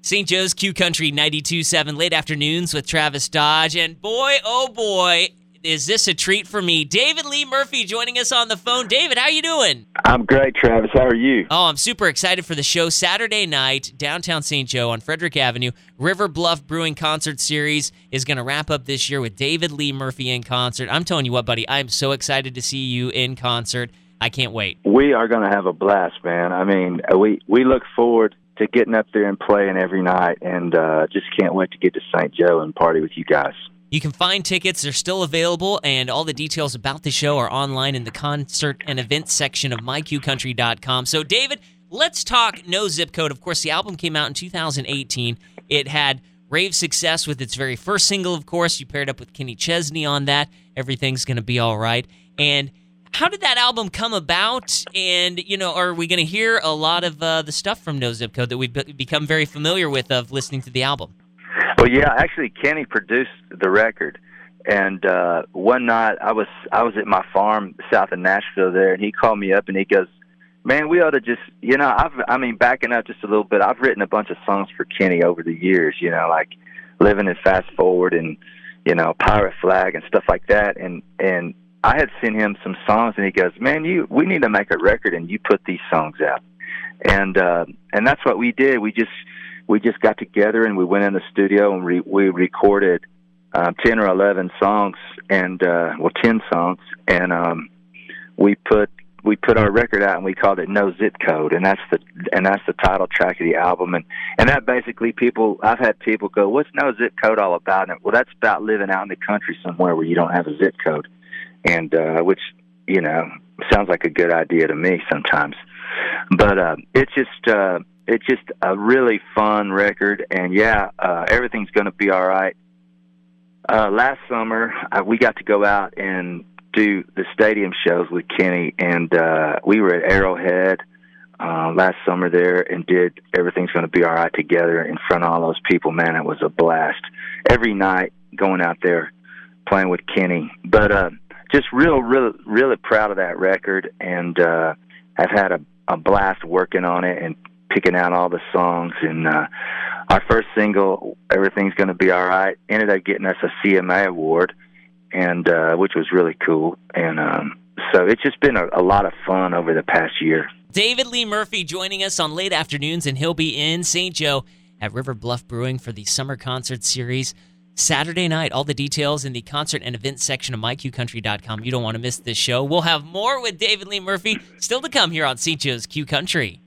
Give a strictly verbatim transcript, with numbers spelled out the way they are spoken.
Saint Joe's Q Country ninety-two point seven, late afternoons with Travis Dodge. And boy, oh boy, is this a treat for me. David Lee Murphy joining us on the phone. David, how you doing? I'm great, Travis. How are you? Oh, I'm super excited for the show. Saturday night, downtown Saint Joe on Frederick Avenue. River Bluff Brewing Concert Series is going to wrap up this year with David Lee Murphy in concert. I'm telling you what, buddy, I'm so excited to see you in concert. I can't wait. We are going to have a blast, man. I mean, we, we look forward to getting up there and playing every night, and uh, just can't wait to get to Saint Joe and party with you guys. You can find tickets. They're still available, and all the details about the show are online in the concert and events section of my q country dot com. So, David, let's talk No Zip Code. Of course, the album came out in two thousand eighteen. It had rave success with its very first single, of course. You paired up with Kenny Chesney on that. Everything's Gonna Be All Right. And how did that album come about? And, you know, are we going to hear a lot of uh, the stuff from No Zip Code that we've be- become very familiar with of listening to the album? Well, yeah, actually, Kenny produced the record. And uh, one night, I was I was at my farm south of Nashville there, and he called me up, and he goes, man, we ought to just, you know, I've, I mean, backing up just a little bit, I've written a bunch of songs for Kenny over the years, you know, like Living in Fast Forward and, you know, Pirate Flag and stuff like that. And, and I had sent him some songs, and he goes, man, you, we need to make a record, and you put these songs out. And, uh, and that's what we did. We just, we just got together, and we went in the studio, and re- we recorded uh, ten or eleven songs, and, uh, well, ten songs. And, um, we put, we put our record out, and we called it No Zip Code. And that's the, and that's the title track of the album. And, and that basically people, I've had people go, what's No Zip Code all about? And, well, that's about living out in the country somewhere where you don't have a zip code. And, uh, which, you know, sounds like a good idea to me sometimes. But, uh, it's just, uh, it's just a really fun record. And yeah, uh, everything's going to be all right. Uh, last summer, uh, we got to go out and do the stadium shows with Kenny. And, uh, we were at Arrowhead, uh, last summer there, and did Everything's Going to Be All Right together in front of all those people. Man, it was a blast every night going out there playing with Kenny. But, uh, just real, real, really proud of that record, and uh, I've had a, a blast working on it and picking out all the songs. And uh, our first single, Everything's Gonna Be All Right, ended up getting us a C M A award, and uh, which was really cool. And um, so it's just been a, a lot of fun over the past year. David Lee Murphy joining us on Late Afternoons, and he'll be in Saint Joe at River Bluff Brewing for the Summer Concert Series Saturday night. All the details in the concert and events section of my q country dot com. You don't want to miss this show. We'll have more with David Lee Murphy still to come here on Saint Joe's Q Country.